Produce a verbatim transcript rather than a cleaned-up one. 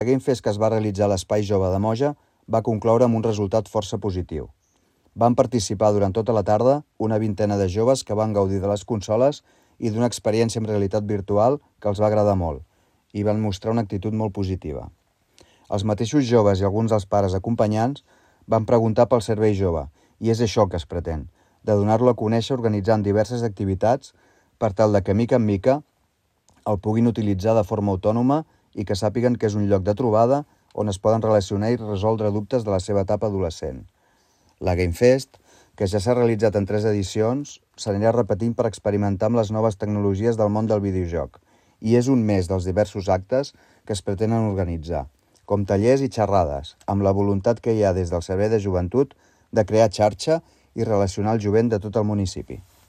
La Game Fest que es va realitzar a l'Espai Jove de Moja va concloure amb un resultat força positiu. Van participar durant tota la tarda una vintena de joves que van gaudir de les consoles i d'una experiència amb realitat virtual que els va agradar molt i van mostrar una actitud molt positiva. Els mateixos joves i alguns dels pares acompanyants van preguntar pel servei jove i és això que es pretén, de donar-lo a conèixer organitzant diverses activitats per tal de que mica en mica el puguin utilitzar de forma autònoma i que sàpiguen que és un lloc de trobada on es poden relacionar i resoldre dubtes de la seva etapa adolescent. La Game Fest, que ja s'ha realitzat en tres edicions, s'anirà repetint per experimentar amb les noves tecnologies del món del videojoc i és un més dels diversos actes que es pretenen organitzar, com tallers i xerrades, amb la voluntat que hi ha des del Servei de Joventut de crear xarxa i relacionar el jovent de tot el municipi.